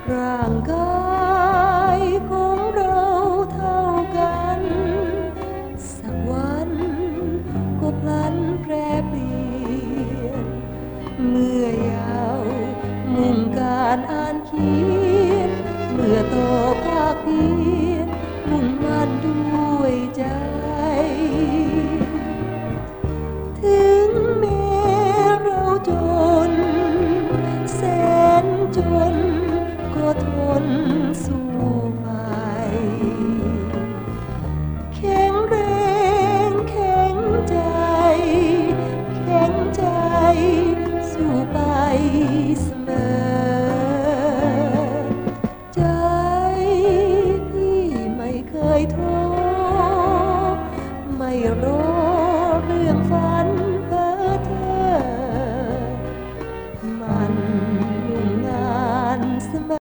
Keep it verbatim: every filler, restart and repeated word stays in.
ร่างกายของเราเท่ากันสักวันก็พลันแปรเปลี่ยนเมื่อยาวมุ่งการอ่านเขียนเมื่อโตภาคเพียรมุ่งมั่นด้วยใจถึงแม้เราจนแสนจนก็ทนสู้